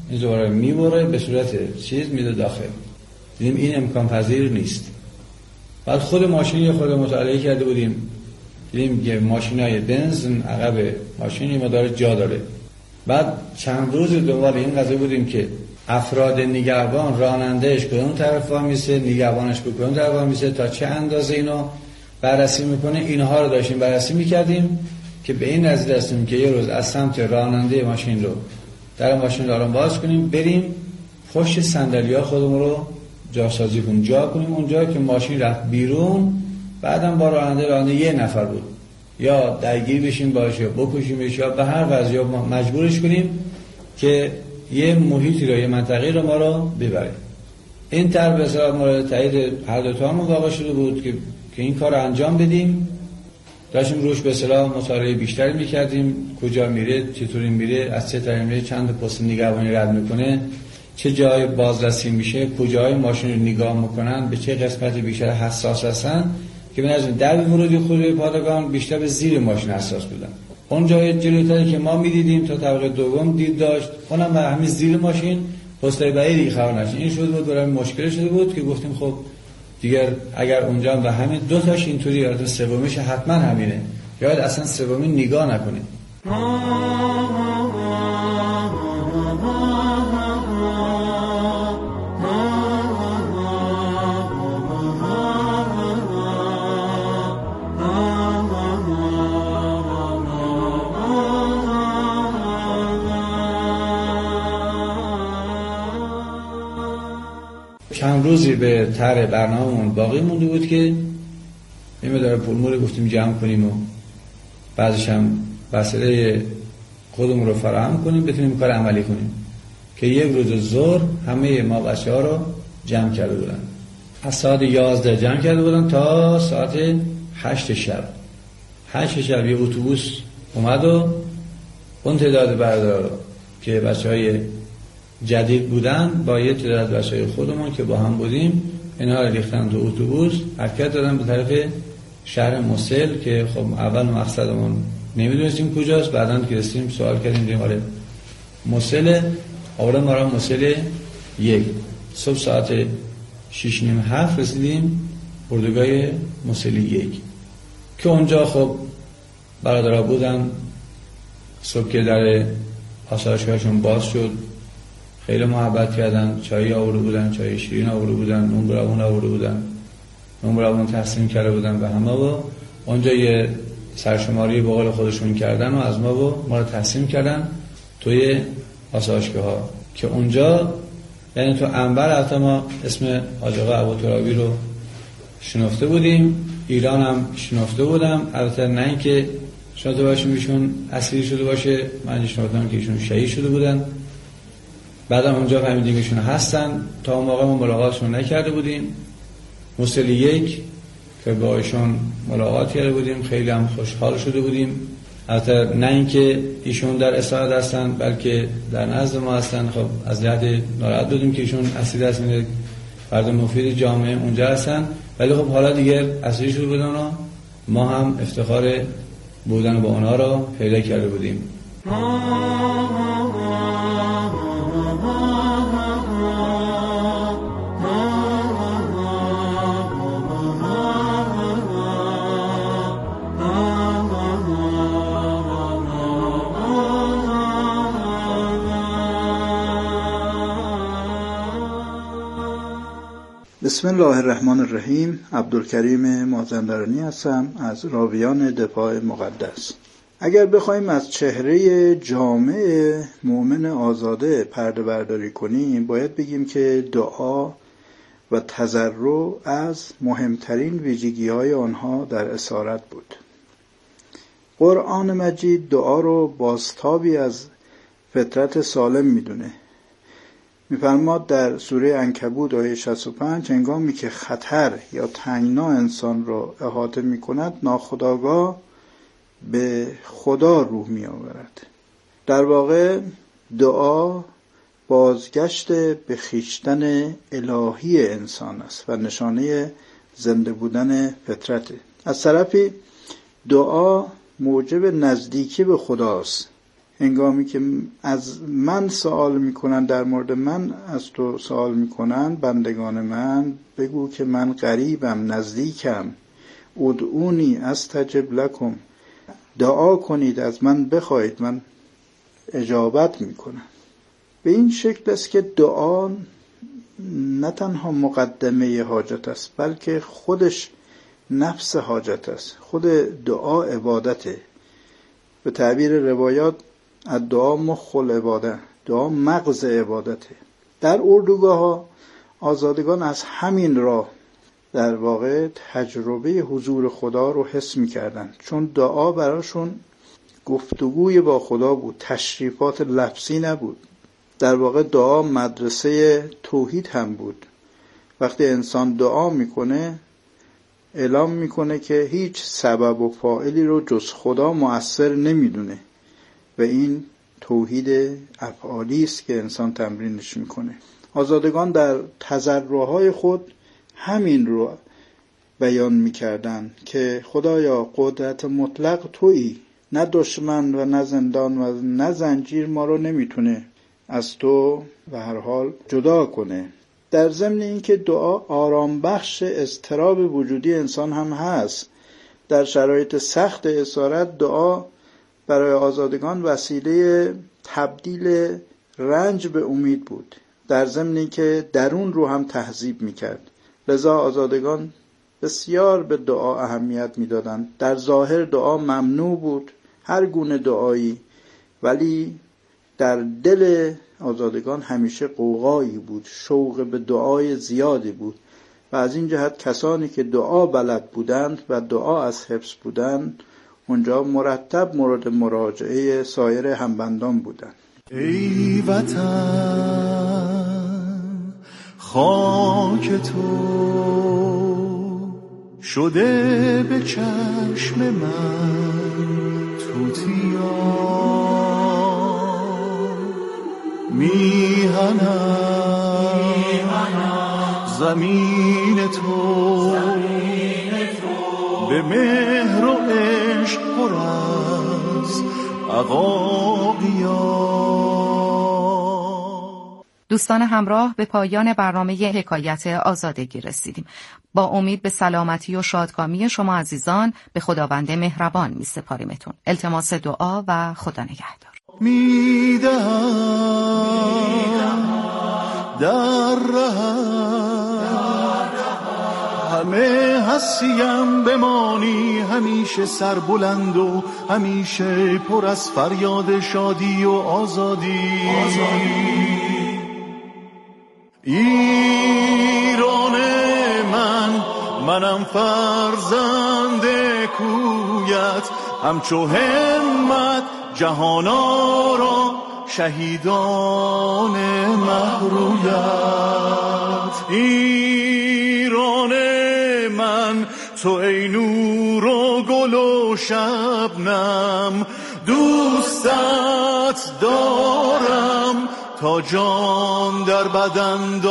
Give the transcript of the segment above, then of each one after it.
این زباله میبره به صورت چیز میده داخل. دیدیم این امکان پذیر نیست. بعد خود ماشین خود مطالعه کرده بودیم، دیدیم که ماشینای بنز عقب ماشینی مدار جا داره. بعد چند روز دوباره این قضیه بودیم که افراد نگهبان رانندهش کدوم طرف وامیسه، نگهبانش به کدوم طرف وامیسه، تا چه اندازه اینو بررسی میکنه. اینها رو داشتیم بررسی میکردیم که به این نتیجه رسیدیم که یه روز از سمت راننده ماشین رو در ماشین رو آرام باز کنیم، بریم پشت صندلی‌ها خودمون رو جاسازی کنیم، جا کنیم اونجا که ماشین رفت بیرون. بعدم با راننده یه نفر بود، یا درگیر بشیم باشه یا بکشیمش یا به هر وضعی مجبورش کنیم که یه محیطی رو، یه منطقه رو ما رو ببره. این طرح به اصطلاح مورد تایید هر دو تامون واقع شده بود که این کار رو انجام بدیم. داشتیم روش به اصطلاح مطالعه بیشتری میکردیم، کجا میره، چطوری میره، از چه طریق میره، چند پست نگهبانی رد میکنه، چه جای بازرسی میشه، کجای ماشین رو نگاه میکنن، به چه قسمت بیشتر حساس هستن، که به نظر در ورودی خود پادگان بیشتر به زیر ماشین حساس بودن. اون جای جلوتری که ما میدیدیم تا طبقه دوم دید داشت، اونم به همین زیر ماشین پستای بعیدی خبر نشد. این شده بود برای مشکل شده بود که گفتیم خب دیگر اگر اونجا به همین دو تاش اینطوری یا سومیش حتما همینه، یا اصلا سومی نگاه نکنیم. چند روزی به طرح برنامه‌مون باقی مونده بود که این مدار پولمول گفتیم جمع کنیم و بعضش هم وسیله خودمون رو فراهم کنیم بتونیم کار عملی کنیم. که یک روز ظهر همه ما بچه‌ها رو جمع کرده بودن، از ساعت 11 جمع کرده بودن تا ساعت 8 شب. 8 شب یه اتوبوس اومد و اون تعداد برادر که بچه‌های جدید بودن با یه تعداد بچه‌های خودمون که با هم بودیم، اینا رو ریختن تو اتوبوس، حرکت دادن به طرف شهر موسل که خب اول مقصدمون نمیدونستیم کجاست، بعداً که رسیدیم سوال کردیم دیدیم آره موسل. آوردن ما رو موسل 1. صبح ساعت 6:30-7 رسیدیم اردوگاه موسل 1 که اونجا خب برادرها بودن. صبح که در آسایشگاهشون باز شد خیلی محبت کردن، چای آورده بودن، چای شیرین آورده بودن، نون براون آورده بودن، نون براون تقسیم کرده بودن به همه و اونجا یه سرشماری به قول خودشون کردن و از ما رو تقسیم کردن توی آسایشگاه‌ها که اونجا یعنی تو انبر البته ما اسم حاج آقا ابوترابی رو شنفته بودیم، ایران هم شنفته بودم، البته نه اینکه شنفته باشیم ایشون اسیر شده باشه، من شنفتم که ایشون شهید شده بودن. بعدم اونجا فهمیدیم ایشون هستن، تا اون موقع ما ملاقاتشون نکرده بودیم. موسل 1 که با ایشون ملاقات کرده بودیم، خیلی هم خوشحال شده بودیم. البته نه اینکه ایشون در اسارت هستن بلکه در نزد ما هستن، خب از جهت ناراحت بودیم که ایشون اسیر هستن، فرد مفید جامعه اونجا هستن، ولی خب حالا دیگر اسیر شده بودن و ما هم افتخار بودن با اونا رو پیدا کرده بودیم. بسم الله الرحمن الرحیم. عبدالکریم مازندرانی هستم از راویان دفاع مقدس. اگر بخوایم از چهره جامع مؤمن آزاده پرده برداری کنیم، باید بگیم که دعا و تضرع از مهمترین ویژگی‌های آنها در اسارت بود. قرآن مجید دعا رو بازتابی از فطرت سالم میدونه. می‌فرماد در سوره عنکبوت آیه 65 هنگامی که خطر یا تنگنا انسان را احاطه می‌کند ناخودآگاه به خدا روح می‌آورد. در واقع دعا بازگشت به خویشتن الهی انسان است و نشانه زنده بودن فطرته. از طرفی دعا موجب نزدیکی به خداست، هنگامی که از من سوال میکنن، در مورد من از تو سوال میکنن بندگان من، بگو که من قریبم، نزدیکم. ادعونی استجب لکم، دعا کنید از من بخواید من اجابت میکنم. به این شکل است که دعا نه تنها مقدمه حاجت است، بلکه خودش نفس حاجت است. خود دعا عبادته. به تعبیر روایات الدعا مخ العباده، دعا مغز عبادته. در اردوگاه ها آزادگان از همین راه در واقع تجربه حضور خدا رو حس می‌کردن، چون دعا براشون گفتگوی با خدا بود، تشریفات لفظی نبود. در واقع دعا مدرسه توحید هم بود. وقتی انسان دعا میکنه اعلام میکنه که هیچ سبب و فاعلی رو جز خدا مؤثر نمیدونه و این توحید افعالی است که انسان تمرینش میکنه. آزادگان در تضرعهای خود همین رو بیان میکردن که خدایا قدرت مطلق تویی، نه دشمن و نه زندان و نه زنجیر ما رو نمیتونه از تو به هر حال جدا کنه. در ضمن این که دعا آرام بخش اضطراب وجودی انسان هم هست. در شرایط سخت اسارت دعا برای آزادگان وسیله تبدیل رنج به امید بود، در ضمن این که درون رو هم تهذیب میکرد. لذا آزادگان بسیار به دعا اهمیت میدادند. در ظاهر دعا ممنوع بود، هر گونه دعایی، ولی در دل آزادگان همیشه قوقایی بود، شوق به دعای زیادی بود و از این جهت کسانی که دعا بلد بودند و دعا از حفظ بودند اونجا مرتب مورد مراجعه سایر همبندان بودند. ای وطن خاک تو شده به چشم من توتیا، میهنم زمین تو به مهر و عشق پر از عقاقیا. دوستان همراه، به پایان برنامه حکایت آزادگی رسیدیم. با امید به سلامتی و شادکامی شما عزیزان به خداوند مهربان می سپاریمتون. التماس دعا و خدا نگهدار. میدهم در همه هستیم بمانی، همیشه سربلند و همیشه پر از فریاد شادی و آزادی. ایران منم فرزند کویت، همچو همت جهانا را شهیدان مهرویت. ایران من تو ای نور و گل و شبنم، دوستت دارم تا جان در بدن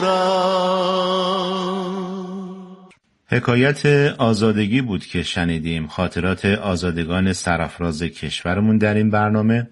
دارم. حکایت آزادگی بود که شنیدیم، خاطرات آزادگان سرافراز کشورمون در این برنامه.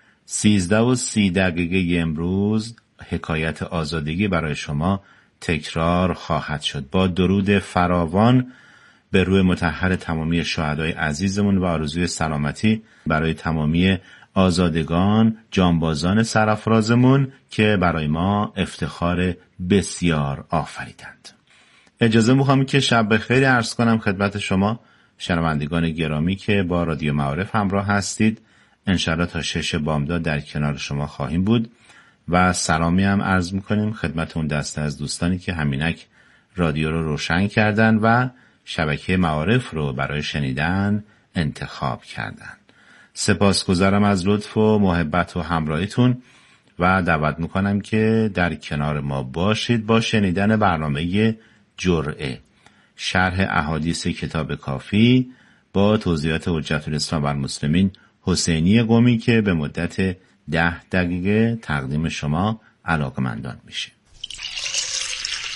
13:30 امروز حکایت آزادگی برای شما تکرار خواهد شد، با درود فراوان به روح مطهر تمامی شهدای عزیزمون و آرزوی سلامتی برای تمامی آزادگان جانبازان سرافرازمون که برای ما افتخار بسیار آفریدند. اجازه میخوام که شب بخیر عرض کنم خدمت شما شنوندگان گرامی که با رادیو معارف همراه هستید. انشالله تا 6 بامداد در کنار شما خواهیم بود و سلامی هم عرض میکنیم خدمت اون دسته از دوستانی که همینک رادیو رو روشن کردن و شبکه معارف رو برای شنیدن انتخاب کردن. سپاسگزارم از لطف و محبت و همراهیتون و دعوت میکنم که در کنار ما باشید با شنیدن برنامه جرعه، شرح احادیث کتاب کافی با توضیحات حجت الاسلام و المسلمین حسینی قمی که به مدت 10 دقیقه تقدیم شما علاقمندان میشه.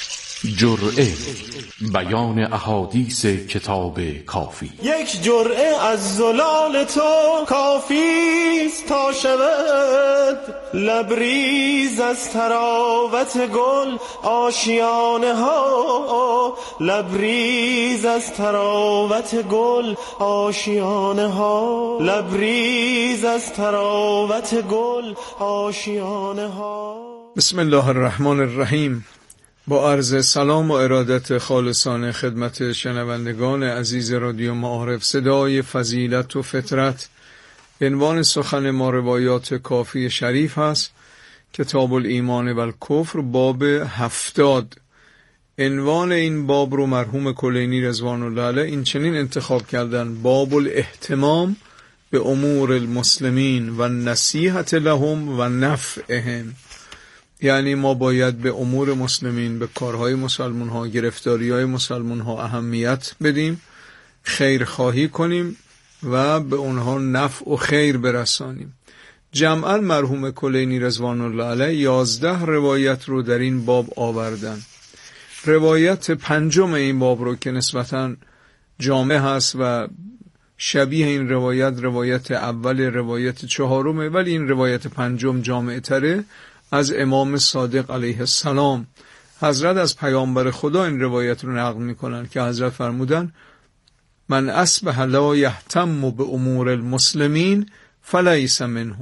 جرعه بیان احادیث کتاب کافی. یک جرعه از زلال تو کافیست تا شود لبریز از تراوت گل آشیانه ها، لبریز از تراوت گل آشیانه ها، لبریز از تراوت گل آشیانه ها. بسم الله الرحمن الرحیم. با عرض سلام و ارادت خالصانه خدمت شنوندگان عزیز رادیو معارف صدای فضیلت و فطرت، عنوان سخن ما روایات کافی شریف هست، کتاب الایمان و الکفر، باب 70. عنوان این باب رو مرحوم کلینی رضوان الله علیه این چنین انتخاب کردن: باب الاهتمام به امور المسلمین و نصیحت لهم و نفعهم. یعنی ما باید به امور مسلمین، به کارهای مسلمان ها، گرفتاری های مسلمان ها اهمیت بدیم، خیرخواهی کنیم و به اونها نفع و خیر برسانیم. جمعاً مرحوم کلینی رضوان الله علیه 11 روایت رو در این باب آوردن. روایت پنجم این باب رو که نسبتاً جامع هست و شبیه این روایت اول روایت چهارمه، ولی این روایت پنجم جامع تره، از امام صادق علیه السلام. حضرت از پیامبر خدا این روایت رو نقل میکنن که حضرت فرمودن: من اصبح لا یهتم به امور المسلمین فلیس منه.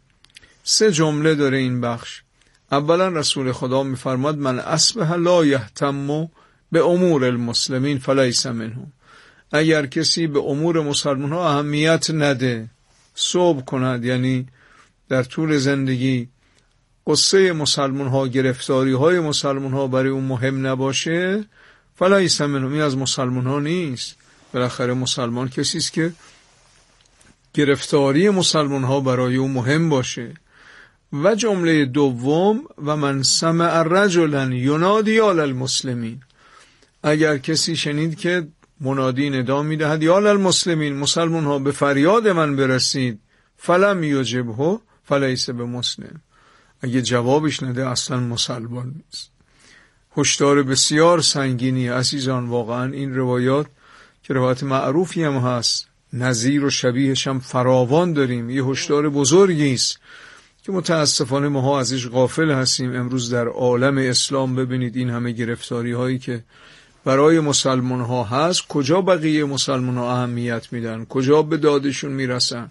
3 جمله داره این بخش. اولا رسول خدا میفرماد: من اصبح لا یهتم به امور المسلمین فلیس منه. اگر کسی به امور مسلمان ها اهمیت نده، صبح کند، یعنی در طول زندگی قصه مسلمان ها، گرفتاری های مسلمان ها برای اون مهم نباشه، فلیس منهم، این از مسلمان ها نیست. بالاخره مسلمان کسی است که گرفتاری مسلمان ها برای اون مهم باشه. و جمله دوم: و من سمع رجلا ینادی علی المسلمین. اگر کسی شنید که منادی ندا میدهد: یا علی المسلمین، مسلمان ها به فریاد من برسید، فلم یجبه فلیس بمسلم، اگه جوابش نده اصلا مسلمان نیست. هشدار بسیار سنگینی عزیزان. واقعا این روایات که روایت معروفی هم هست، نظیر و شبیهش هم فراوان داریم، یه هشدار بزرگی است که متاسفانه ما ازش غافل هستیم. امروز در عالم اسلام ببینید این همه گرفتاری هایی که برای مسلمان ها هست، کجا بقیه مسلمان ها اهمیت میدن، کجا به دادشون میرسن.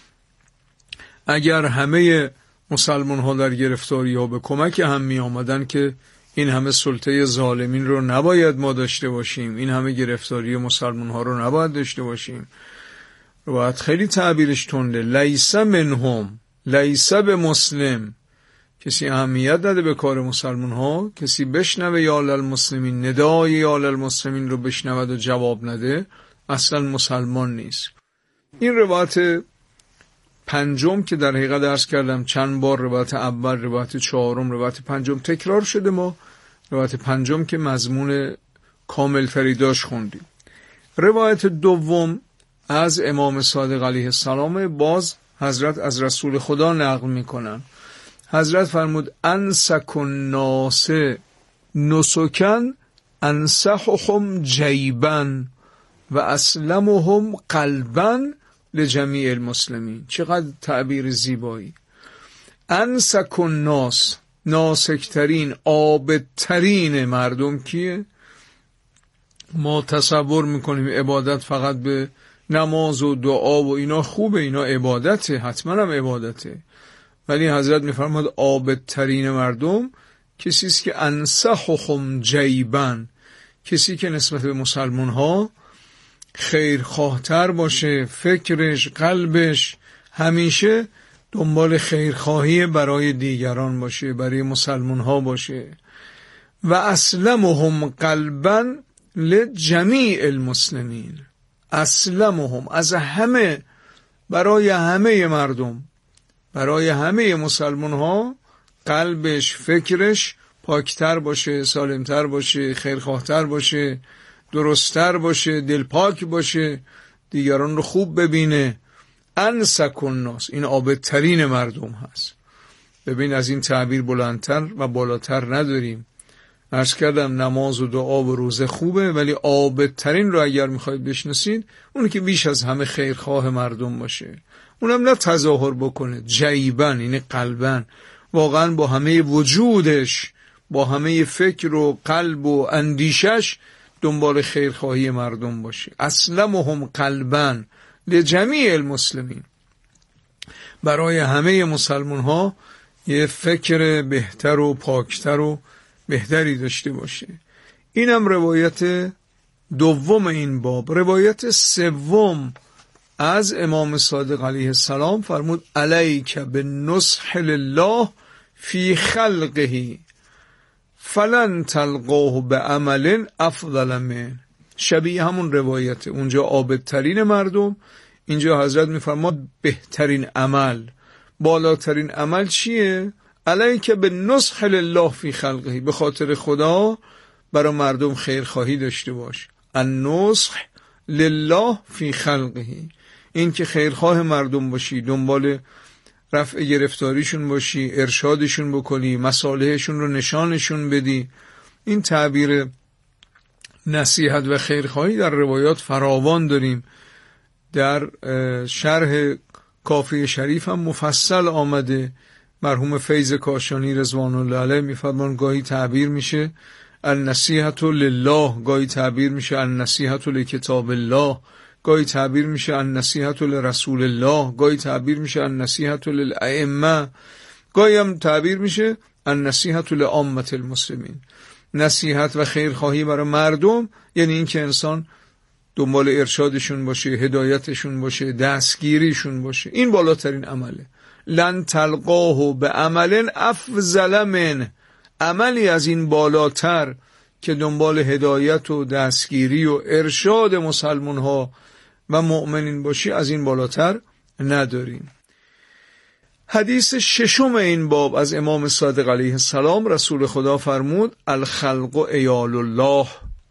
اگر همه مسلمان ها در گرفتاری ها به کمک هم می آمدن که این همه سلطه ظالمین رو نباید ما داشته باشیم، این همه گرفتاری مسلمان ها رو نباید داشته باشیم. روایت خیلی تعبیرش تنده: لیس منهم، لیس به مسلم. کسی اهمیت نده به کار مسلمان ها، کسی بشنوه یا علی المسلمین، ندای یا علی المسلمین رو بشنود و جواب نده، اصلا مسلمان نیست. این روایت پنجم که در حقیقت درس کردم چند بار، روایت اول، روایت چهارم، روایت پنجم تکرار شده، ما روایت پنجم که مضمون کامل تری داشت خوندیم. روایت دوم از امام صادق علیه السلام، باز حضرت از رسول خدا نقل میکنن. حضرت فرمود: انسک الناس نسکن انصحهم جیبا و اسلمهم قلبا لجمیع المسلمین. چقدر تعبیر زیبایی. انسک الناس، ناسکترین، عابدترین مردم کیه؟ ما تصور میکنیم عبادت فقط به نماز و دعا و اینا خوبه، اینا عبادته، حتما هم عبادته، ولی حضرت میفرماد عابدترین مردم کسی است که انصحهم جیبا، کسی که نسبت به مسلمان ها خیرخواهتر باشه، فکرش، قلبش همیشه دنبال خیرخواهی برای دیگران باشه، برای مسلمان ها باشه. و اسلمهم قلبا لجمیع المسلمین، اسلمهم از همه، برای همه مردم، برای همه مسلمان ها قلبش، فکرش پاکتر باشه، سالمتر باشه، خیرخواهتر باشه، درستتر باشه، دلپاک باشه، دیگران رو خوب ببینه. انسک الناس، این عابدترین مردم هست. ببین از این تعبیر بلندتر و بالاتر نداریم. عرض کردم نماز و دعا و روزه خوبه، ولی عابدترین رو اگر میخواید بشناسید اونی که بیش از همه خیرخواه مردم باشه، اونم نه تظاهر بکنه، جیبن، یعنی قلبن، واقعا با همه وجودش، با همه فکر و قلب و اندیشش دنبال خیرخواهی مردم باشه. اسلمهم قلبا لجمیع المسلمین، برای همه مسلمان ها یه فکر بهتر و پاکتر و بهتری داشته باشه. اینم روایت دوم این باب. روایت سوم از امام صادق علیه السلام فرمود علیک بالنصح لله فی خلقه فلن تلقاه بعمل افضل من. شبیه همون روایته، اونجا عابدترین مردم، اینجا حضرت میفرماد بهترین عمل، بالاترین عمل چیه؟ علیک بالنصح لله فی خلقه، به خاطر خدا برای مردم خیرخواهی داشته باش. النصح لله فی خلقه، این که خیرخواه مردم باشی، دنبال رفع گرفتاریشون باشی، ارشادشون بکنی، مصالحشون رو نشانشون بدی. این تعبیر نصیحت و خیرخواهی در روایات فراوان داریم. در شرح کافی شریف هم مفصل آمده. مرحوم فیض کاشانی رضوان الله علیه میفرمان گاهی تعبیر میشه النصیحت لله، گاهی تعبیر میشه النصیحت لکتاب الله، گاهی تعبیر میشه النصیحت لرسول الله، گاهی تعبیر میشه النصیحت للائمه، گاهی هم تعبیر میشه النصیحت لعامه المسلمین. نصیحت و خیرخواهی برای مردم یعنی این که انسان دنبال ارشادشون باشه، هدایتشون باشه، دستگیریشون باشه. این بالاترین عمله. لن تلقاه به عمل افضل من، عملی از این بالاتر که دنبال هدایت و دستگیری و ارشاد مسلمان ها و مؤمنین باشی، از این بالاتر نداریم. حدیث ششم این باب از امام صادق علیه السلام، رسول خدا فرمود الخلق عیال الله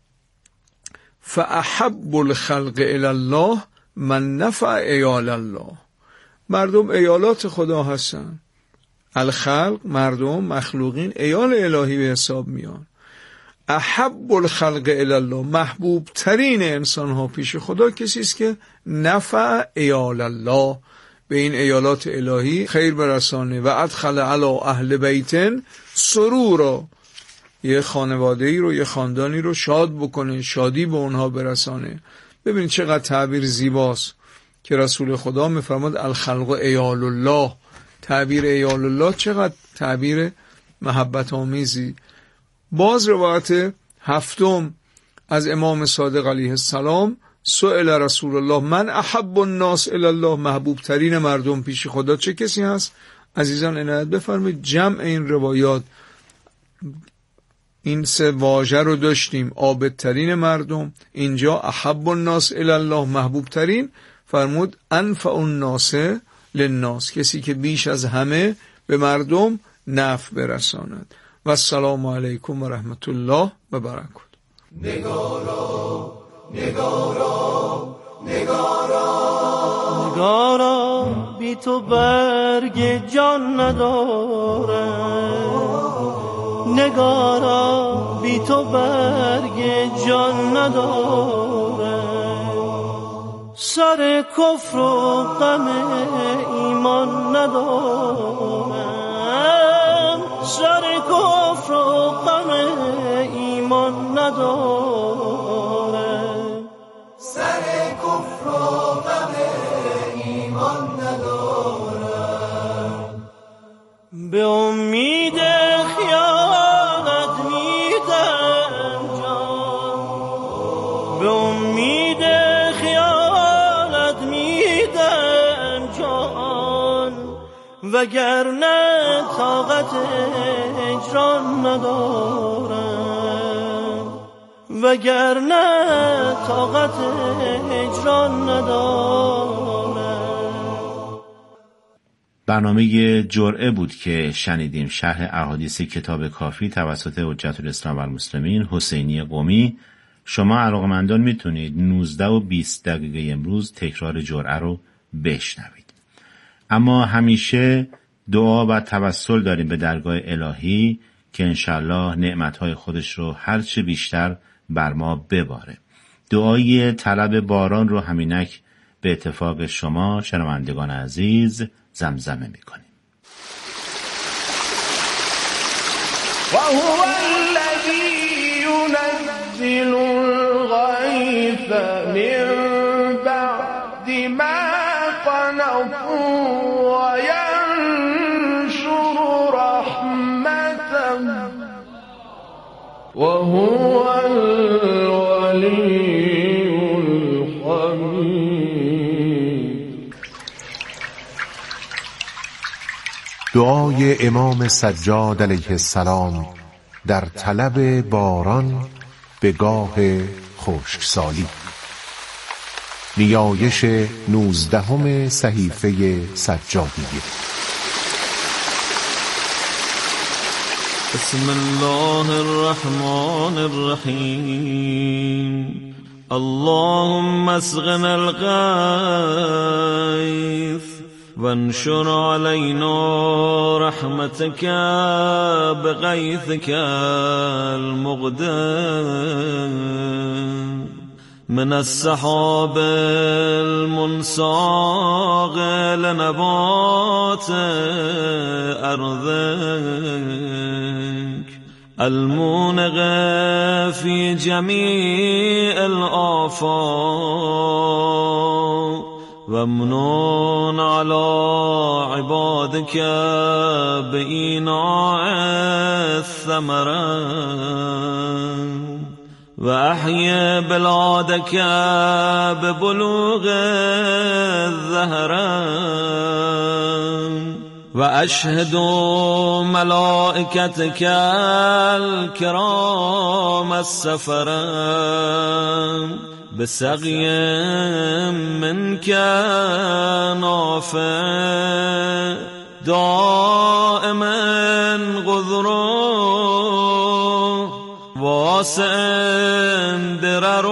فاحب الخلق الی الله من نفع عیال الله. مردم عیالات خدا هستن. الخلق، مردم، مخلوقین، عیال الهی به حساب میان. احب الخلق الی الله، محبوب ترین انسان ها پیش خدا کسی است که نفع عیال الله، به این عیالات الهی خیر برسانه. و ادخل علی اهل بیتن سرورا، یه خانواده‌ای رو، یه خاندانی رو شاد بکنه، شادی به اونها برسانه. ببینید چقدر تعبیر زیباست که رسول خدا میفرماد الخلق عیال الله. تعبیر عیال الله چقدر تعبیر محبت آمیزی. باز روایت هفتم از امام صادق علیه السلام سئل رسول الله من احب الناس الی الله، محبوب ترین مردم پیش خدا چه کسی هست؟ عزیزان عنایت بفرمایید جمع این روایات این سه واژه رو داشتیم. عابدترین مردم، اینجا احب الناس الی الله، محبوب ترین، فرمود انفع الناس للناس، کسی که بیش از همه به مردم نفع برساند. و السلام علیکم و رحمت الله و برکاته. نگارا نگارا نگارا نگارا بی تو برگ جان نداره، نگارا بی تو برگ جان نداره، سر کفر و غم ایمان ندارم، سر کفر و غم ایمان ندارم، سر کفر و غم ایمان ندارم، به امید خیانت میدم جان، به امید خیانت میدم جان، وگرنه طاقت هجران ندارم، وگرنه طاقت هجران ندارم. برنامه جرعه بود که شنیدیم. شرح احادیث کتاب کافی توسط حجت الاسلام و المسلمین حسینی قمی. شما علاقمندان میتونید 19 و 20 دقیقه امروز تکرار جرعه رو بشنوید. اما همیشه دعا و توسل داریم به درگاه الهی که انشالله نعمتهای خودش رو هرچه بیشتر بر ما بباره. دعای طلب باران رو همینک به اتفاق شما شنوندگان عزیز زمزمه میکنیم. و هو الذی ينزل الغیث من بعد ما قنطوا و ینشر رحمته و هو الولی دعای امام سجاد علیه السلام در طلب باران به گاه خشکسالی. نیایش 19 صحیفه سجادیه. بسم الله الرحمن الرحیم. اللهم اسقنا الغیث وانشر علينا رحمتك بغيثك المقدم من السحاب المنساق لنبات أرضك المونغ في جميع الآفاق وامنون على عبادك بإيناع الثمرات وأحيي بلادك ببلوغ الزهرات وأشهد ملائكتك الكرام السفرات بسقي منك نافع دائما غذر واسع درر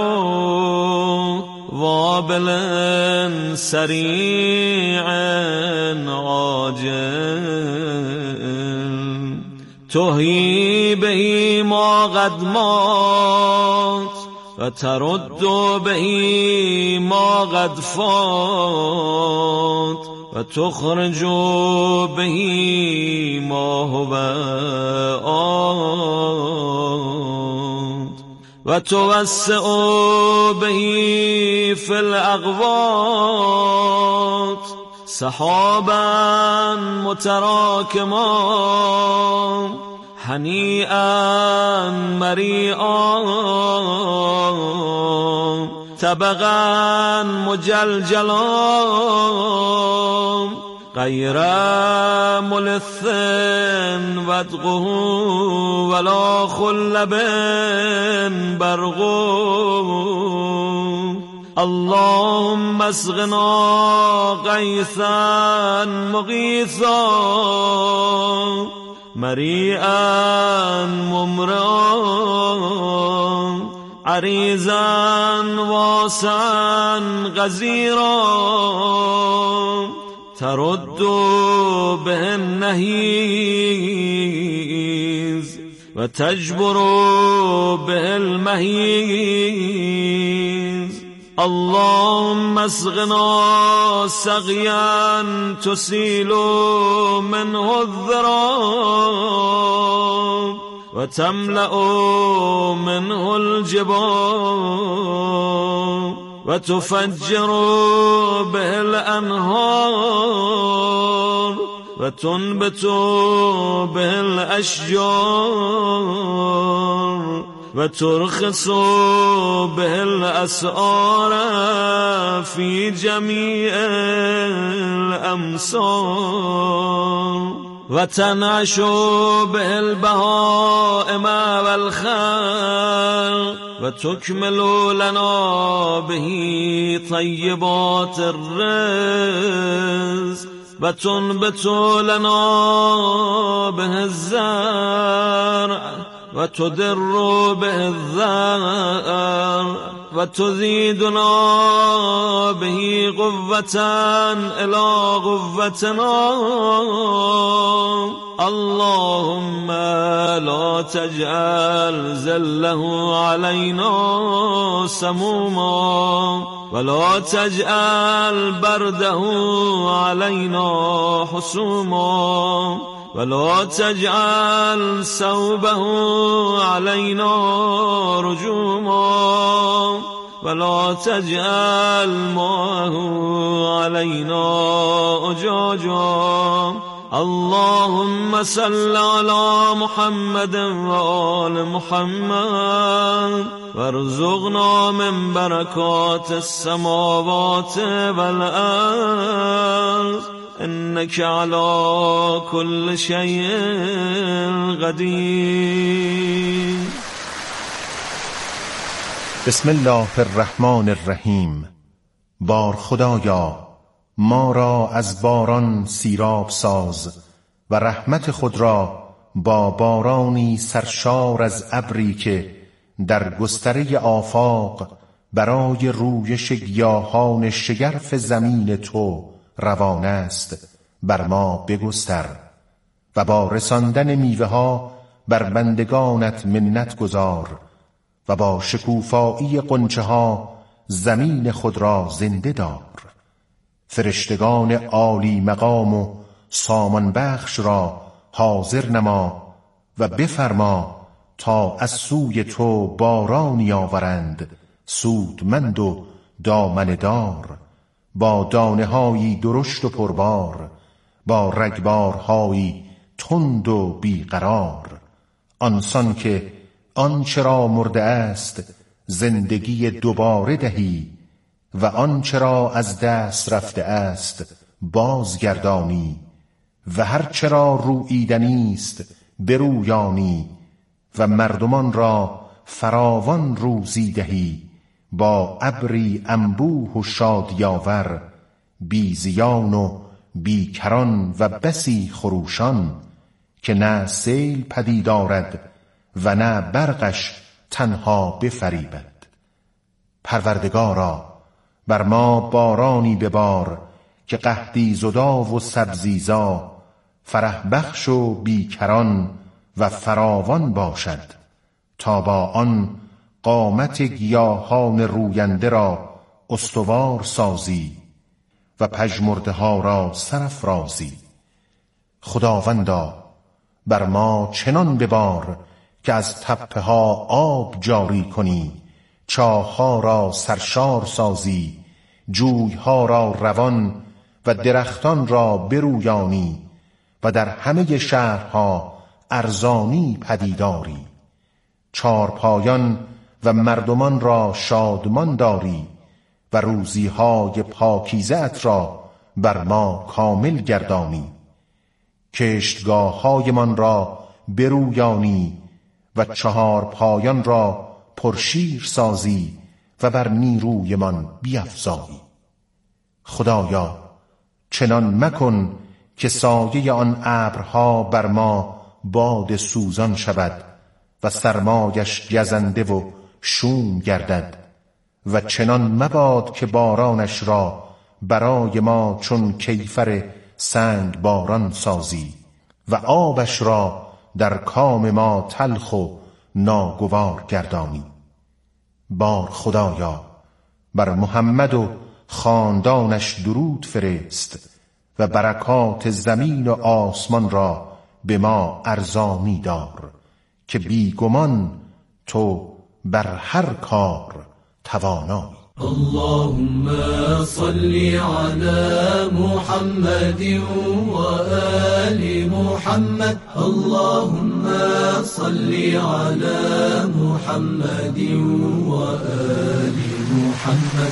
وابل سريع عاجل تحيي به ما قد مات وترد به ما قد فات وتخرج به ما هو آت وتوسع به في الأغواط سحابا متراكما هنيئا مريئا طبقا مجلجلا غير ملث ودغه ولا خلب برغو اللهم اسقنا غيثا مغيثا مريئا ممرا عريزا واسعا غزيرا ترد به النهيز وتجبر به المهيز اللهم اسقنا سقيا تسيل منه الذراب وتملأ منه الجبال وتفجر به الأنهار وتنبت به الأشجار وترخص به الأسعار في جميع الأمصار وتنعش به البهائم والخلق وتكمل لنا به طيبات الرزق وتنبت لنا به الزرع وتدر به الذر وتزيدنا به قوة إلى قوتنا اللهم لا تجعل ذله علينا سموما ولا تجعل برده علينا حسوما ولا تجعل ثوبه علينا رجوما ولا تجعل ماءه علينا أجاجا اللهم صل على محمد وآل محمد وارزقنا من بركات السماوات والأرض إنك على كل شيء قدير. بسم الله الرحمن الرحیم. بار خدایا ما را از باران سیراب ساز و رحمت خود را با بارانی سرشار از ابری که در گستره آفاق برای رویش گیاهان شگرف زمین تو روان است بر ما بگستر و با رساندن میوه ها بر بندگانت منت گذار و با شکوفایی غنچه ها زمین خود را زنده دار. فرشتگان عالی مقام و سامان بخش را حاضر نما و بفرما تا از سوی تو بارانی آورند سودمند و دامنه دار با دانه هایی درشت و پربار با رگبارهایی تند و بیقرار آنسان که آنچه را مرده است زندگی دوباره دهی و آنچه را از دست رفته است بازگردانی و هر چه را روییدنی است برویانی و مردمان را فراوان روزی دهی با ابری انبوه و شادیاور بی زیان و بیکران و بسی خروشان که نه سیل پدید آرد و نه برقش تنها بفریبد. پروردگارا بر ما بارانی ببار که قحطی زدا و سبزیزا فرح بخش و بیکران و فراوان باشد تا با آن قامت گیاهان روینده را استوار سازی و پژمرده ها را سرافرازی. خداوندا بر ما چنان ببار که از تپه ها آب جاری کنی چاه‌ها را سرشار سازی جوی‌ها را روان و درختان را برویانی و در همه شهرها ارزانی پدیداری چارپایان و مردمان را شادمان داری و روزی‌های پاکیزه ات را بر ما کامل گردانی کشتگاه‌هایمان را برویانی و چهارپایان را پرشیر سازی و بر نیرویمان بیفزایی. خدایا چنان مکن که سایه آن ابرها بر ما باد سوزان شود و سرمایش گزنده و شوم گردد و چنان مباد که بارانش را برای ما چون کیفر سنگ باران سازی و آبش را در کام ما تلخ و ناگوار گردانی. بار خدایا بر محمد و خاندانش درود فرست و برکات زمین و آسمان را به ما ارزانی دار که بیگمان تو بر هر کار توانایی. اللهم صل على محمد وآل محمد اللهم صل على محمد وآل محمد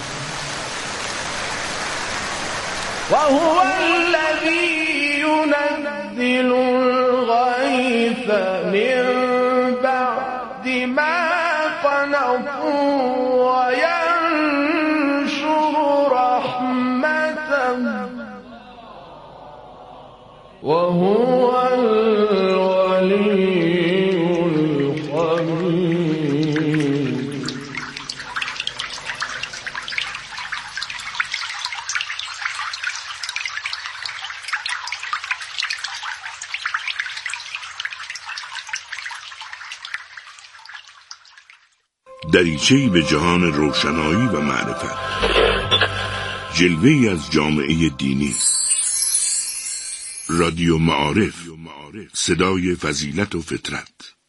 وهو الذي ينزل الغيث من بعد ما قنطوا وينشر رحمته وهو الولي الحميد. دریچه‌ای به جهان روشنایی و معرفت، جلوه‌ای از جامعه دینی. رادیو معارف، صدای فضیلت و فطرت.